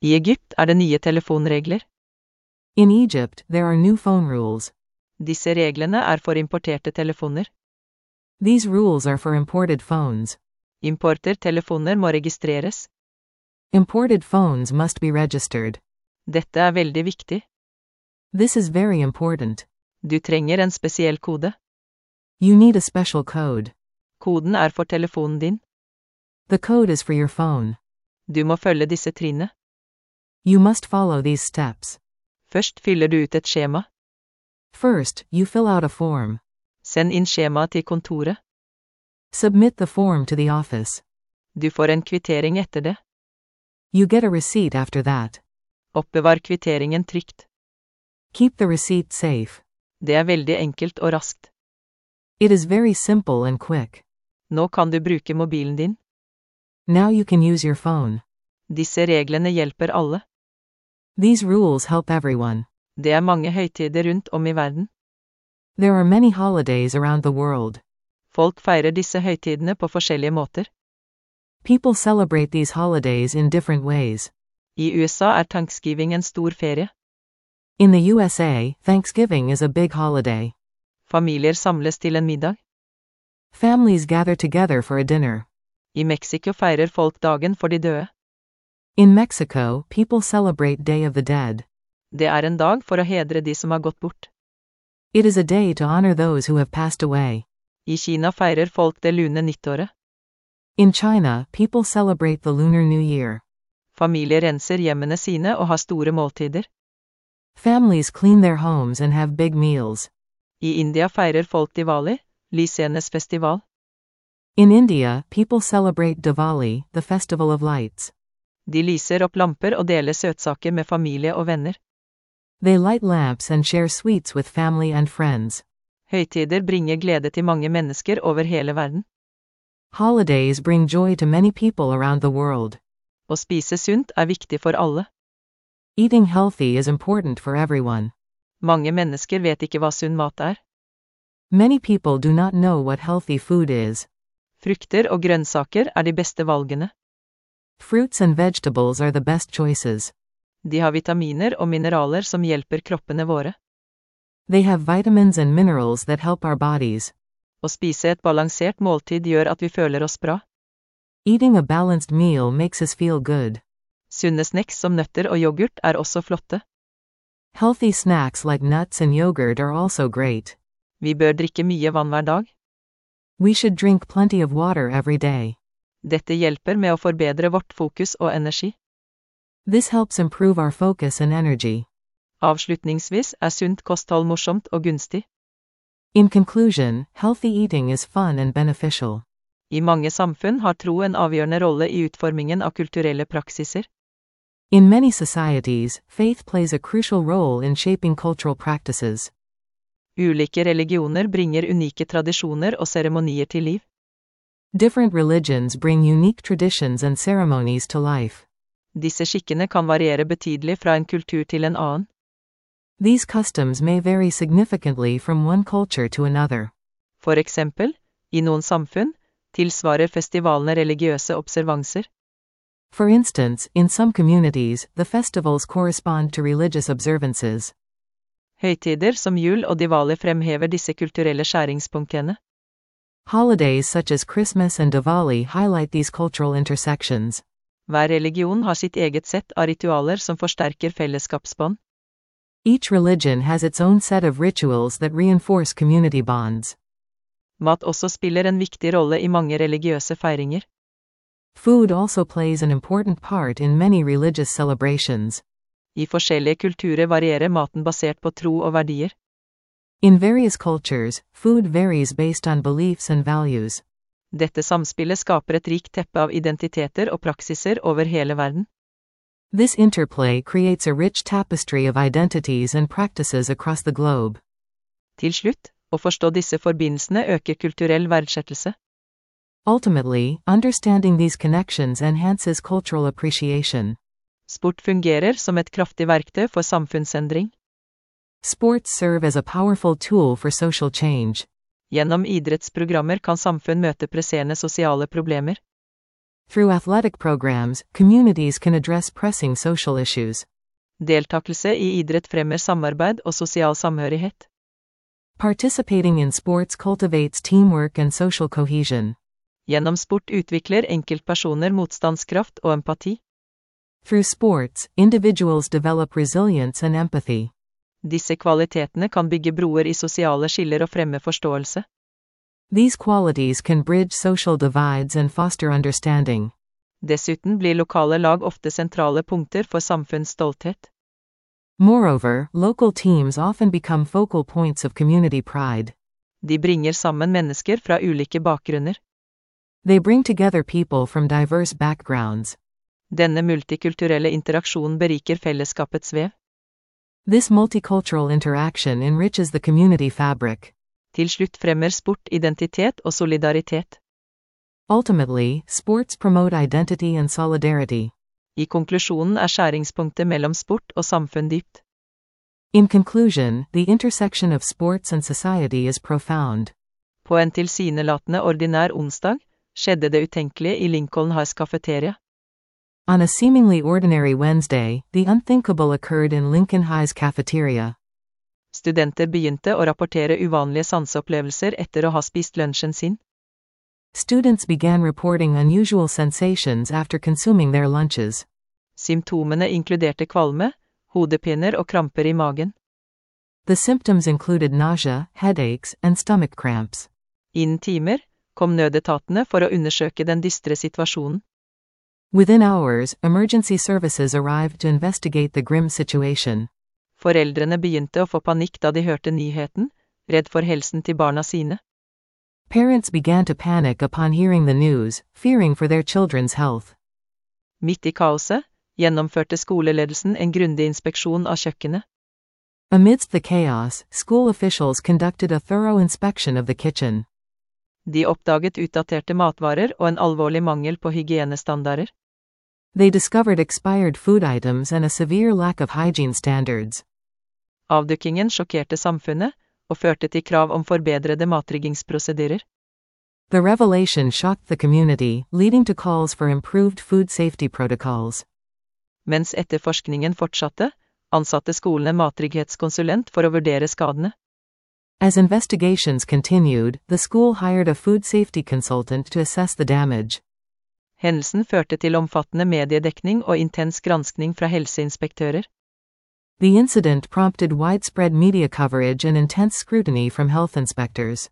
I Egypt det nye telefonregler. In Egypt, there are new phone rules. Disse reglene for importerte telefoner. These rules are for imported phones. Importer telefoner må registreres. Imported phones must be registered. Dette veldig viktig. This is very important. Du trenger en spesiell kode. You need a special code. Koden for telefonen din. The code is for your phone. Du må følge disse trinnene. You must follow these steps. Først fyller du ut et skjema. First, you fill out a form. Send inn skjemaet til kontoret. Submit the form to the office. Du får en kvittering etter det. You get a receipt after that. Oppbevar kvitteringen trygt. Keep the receipt safe. Det veldig enkelt og raskt. It is very simple and quick. Nå kan du bruke mobilen din. Now you can use your phone. Disse reglene hjelper alle. These rules help everyone. Det mange høytider rundt om I verden. There are many holidays around the world. Folk feirer disse høytidene på forskjellige måter. People celebrate these holidays in different ways. I USA Thanksgiving en stor ferie. In the USA, Thanksgiving is a big holiday. Familier samles til en middag. Families gather together for a dinner. I Mexico feirer folk dagen for de døde. In Mexico, people celebrate Day of the Dead. Det en dag for å hedre de som har gått bort. It is a day to honor those who have passed away. I Kina feirer folk det lune nyttåret. In China, people celebrate the Lunar New Year. Familier renser hjemmene sine og har store måltider. Families clean their homes and have big meals. I India feirer folk Diwali, lysenes festival. In India, people celebrate Diwali, the festival of lights. De lyser opp lamper og deler søtsaker med familie og venner. They light lamps and share sweets with family and friends. Høytider bringer glede til mange mennesker over hele verden. Holidays bring joy to many people around the world. Å spise sunt viktig for alle. Eating healthy is important for everyone. Mange mennesker vet ikke hva sunn mat Many people do not know what healthy food is. Frukter og grønnsaker de beste valgene. Fruits and vegetables are the best choices. De har vitaminer og mineraler som hjelper kroppene våre. They have vitamins and minerals that help our bodies. Å spise et balansert måltid gjør at vi føler oss bra. Eating a balanced meal makes us feel good. Sunne snacks som nøtter og yoghurt også flotte. Healthy snacks like nuts and yogurt are also great. Vi bør drikke mye vann hver dag. We should drink plenty of water every day. Dette hjelper med å forbedre vårt fokus og energi. This helps improve our focus and energy. Avslutningsvis sunt kosthold morsomt og gunstig. In conclusion, healthy eating is fun and beneficial. I mange samfunn har tro en avgjørende rolle I utformingen av kulturelle praksiser. In many societies, faith plays a crucial role in shaping cultural practices. Ulike religioner bringer unike tradisjoner og seremonier til liv. Different religions bring unique traditions and ceremonies to life. Disse skikkene kan variere betydelig fra en kultur til en annen. These customs may vary significantly from one culture to another. For eksempel, I noen samfunn, tilsvarer festivalene religiøse observanser. For instance, in some communities, the festivals correspond to religious observances. Høytider som jul og Diwali fremhever disse kulturelle skjæringspunktene. Holidays such as Christmas and Diwali highlight these cultural intersections. Hver religion har sitt eget sett av ritualer som forsterker fellesskapsbånd. Each religion has its own set of rituals that reinforce community bonds. Mat også spiller en viktig rolle I mange religiøse feiringer. Food also plays an important part in many religious celebrations. I forskjellige kulturer varierer maten basert på tro og verdier. In various cultures, food varies based on beliefs and values. Dette samspillet skaper et rikt teppe av identiteter og praksiser over hele verden. This interplay creates a rich tapestry of identities and practices across the globe. Til slutt, å forstå disse forbindelsene øker kulturell verdsettelse. Ultimately, understanding these connections enhances cultural appreciation. Sport fungerer som et kraftig verktøy for samfunnsendring. Sports serve as a powerful tool for social change. Gjennom idrettsprogrammer kan samfunn møte presserende sosiale problemer. Through athletic programs, communities can address pressing social issues. Deltakelse i idrett fremmer samarbeid og sosial samhørighet. Participating in sports cultivates teamwork and social cohesion. Gjennom sport utvikler enkeltpersoner motstandskraft og empati. Through sports, individuals develop resilience and empathy. Disse kvalitetene kan bygge broer i sosiale skiller og fremme forståelse. These qualities can bridge social divides and foster understanding. Dessuten blir lokale lag ofte sentrale punkter for samfunnsstolthet. Moreover, local teams often become focal points of community pride. De bringer sammen mennesker fra ulike bakgrunner. They bring together people from diverse backgrounds. Denne multikulturelle interaksjonen beriker fellesskapets vev. This multicultural interaction enriches the community fabric. Til slutt fremmer sport identitet og solidaritet. Ultimately, sports promote identity and solidarity. I konklusjonen skjæringspunktet mellom sport og samfunn dypt. In conclusion, the intersection of sports and society is profound. På en tilsynelatende ordinær onsdag skjedde det utenkelige i Lincoln Highs kafeteria. On a seemingly ordinary Wednesday, the unthinkable occurred in Lincoln High's cafeteria. Studenter begynte å rapportere uvanlige sanseopplevelser etter å ha spist lunsjen sin. Students began reporting unusual sensations after consuming their lunches. Symptomene inkluderte kvalme, hodepiner og kramper i magen. The symptoms included nausea, headaches, and stomach cramps. Innen timer kom nødetatene for å undersøke den dystre situasjonen. Within hours, emergency services arrived to investigate the grim situation. Foreldrene begynte å få panikk da de hørte nyheten, redd for helsen til barna sine. Parents began to panic upon hearing the news, fearing for their children's health. Midt i kaoset gjennomførte skoleledelsen en grundig inspeksjon av kjøkkenet. Amidst the chaos, school officials conducted a thorough inspection of the kitchen. De oppdaget utdaterte matvarer og en alvorlig mangel på hygienestandarder. They discovered expired food items and a severe lack of hygiene standards. Avdukkingen sjokkerte samfunnet og førte til krav om forbedrede matriggingsprosedyrer. The revelation shocked the community, leading to calls for improved food safety protocols. Mens etterforskningen fortsatte, ansatte skolene mattrygghetskonsulent for å vurdere skadene. As investigations continued, the school hired a food safety consultant to assess the damage. Hendelsen førte til omfattende mediedekning og intens granskning fra helseinspektører. The incident prompted widespread media coverage and intense scrutiny from health inspectors.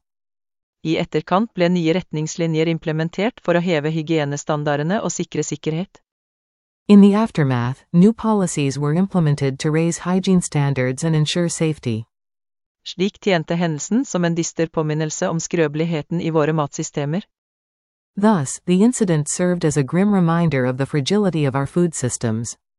I etterkant ble nye retningslinjer implementert for å heve hygienestandardene og sikre sikkerhet. In the aftermath, new policies were implemented to raise hygiene standards and ensure safety. Slik tjente hendelsen som en dyster påminnelse om skrøbeligheten i våre matsystemer. Thus, the incident served as a grim reminder of the fragility of our food systems.